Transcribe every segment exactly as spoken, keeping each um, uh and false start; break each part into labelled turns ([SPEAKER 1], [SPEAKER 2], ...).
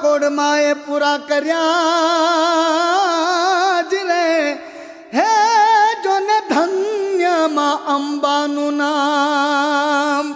[SPEAKER 1] कोड़माए पूरा करया जिरे हे जो ने धन्य मां अंबानु नाम।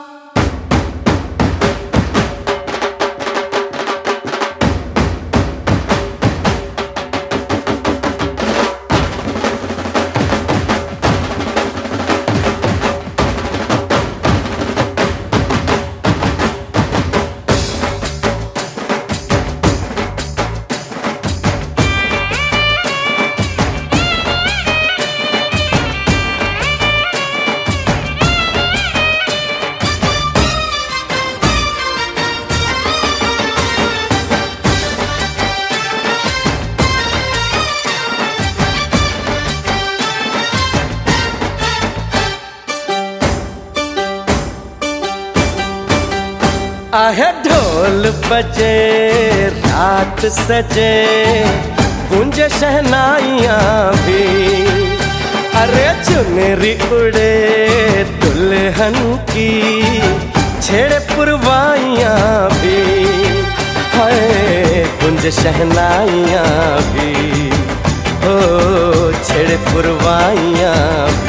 [SPEAKER 2] आहे ढोल बजे रात सजे गूंजे शहनाइयाँ भी, अरे चुनरी उड़े दुल्हन की छेड़े पुरवाइयाँ भी, हाय गूंजे शहनाइयाँ भी, ओ छेड़े पुरवाइयाँ भी।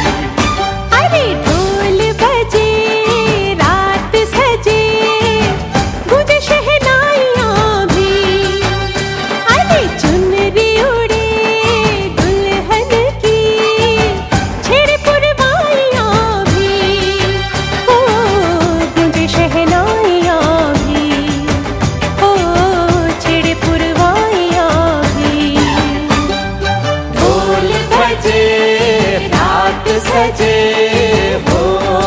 [SPEAKER 2] सजे हो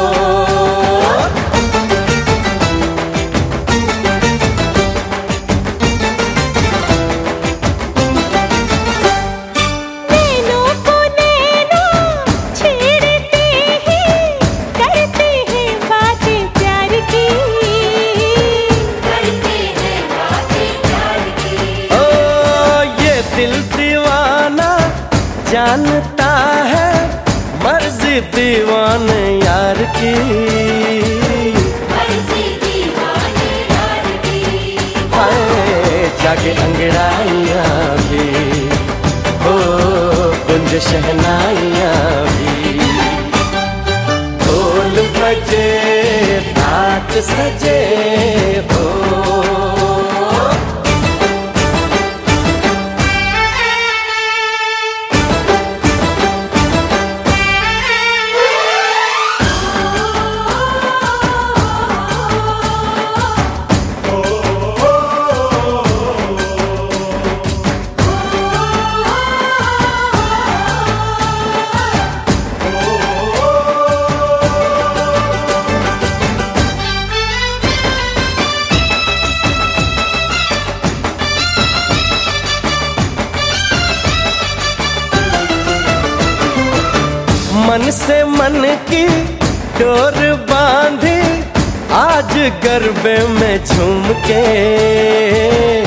[SPEAKER 3] नैनों को नैना छेड़ते हैं, करते हैं बातें प्यार की, करते हैं बातें प्यार की।
[SPEAKER 2] ओ ये दिल दीवाना जानता है मर्जी दीवान यार की,
[SPEAKER 3] मर्जी दीवान यार की।
[SPEAKER 2] हाय जागे अंगड़ाइयाँ भी, हो गुंज शहनाइयाँ भी, ढोल बजे रात सजे हो। मन से मन की डोर बांधी आज गरबे में झूम के,